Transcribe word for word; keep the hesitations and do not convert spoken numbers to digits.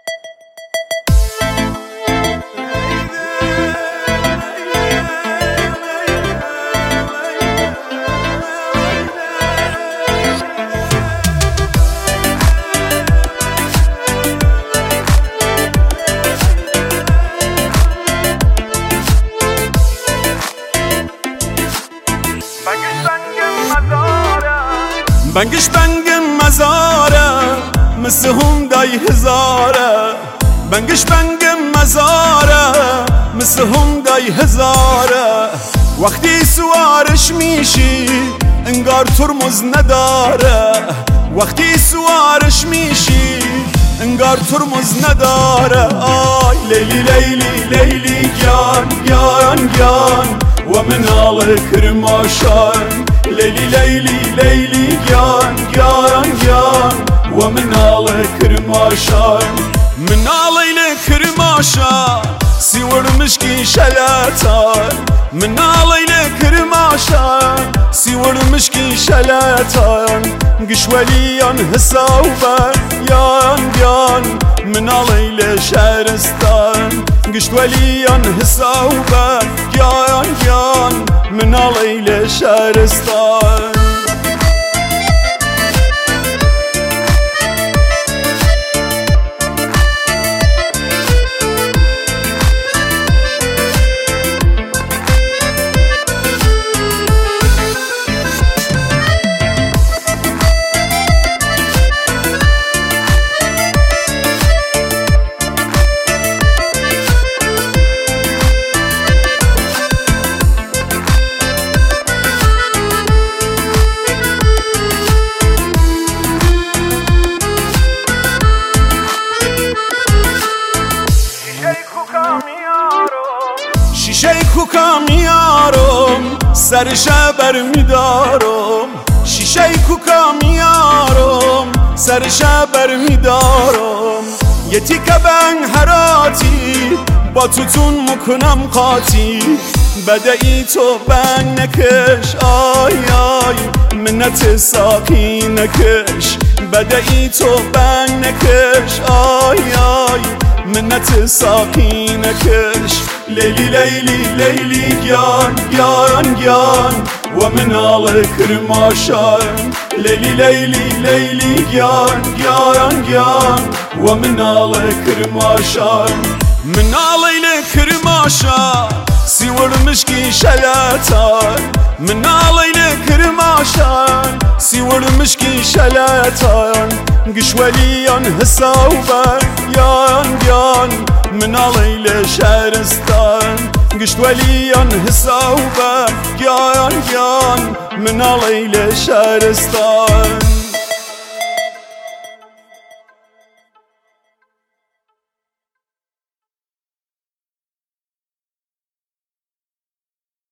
بنگش بنگ مزاره مثل هندای هزاره بنگش بنگ مزاره مثل هندای هزاره وقتی سوارش میشی انگار ترمز نداره وقتی سوارش میشی انگار ترمز نداره آی لیلی لیلی لیلی گیان گیان گیان و منال کرماشان لیلی لیلی لیلی گیان گیان گیان و منال کرماشان منال کرماشان سیور مشکی شلاتان منال کرماشان سیور مشکی شلاتان قشواليان هساوبان يان يان منال شهرستان قشواليان هساوبان يان يان منال شهرستان شیشه کوکا میارم سرشا برمیدارم شیشه کوکا میارم سرشا برمیدارم یه تیکه بنگ هراتی با توتون مکنم قاطی بدهی تو بنگ نکش آی آی منت ساقی نکش بدهی تو بنگ نکش آی آی منت ساقی نکش لیلی لیلی لیلی گیان گیان گیان و منال کرماشان لیلی لیلی لیلی گیان گیان گیان و منال کرماشان منال کرماشان سیور مشکی شلاتان منال کرماشان سیور مشکی شلاتان قشواليان هساوبان يان يان منال شهرستان قشواليان هساوبان يان يان منال شهرستان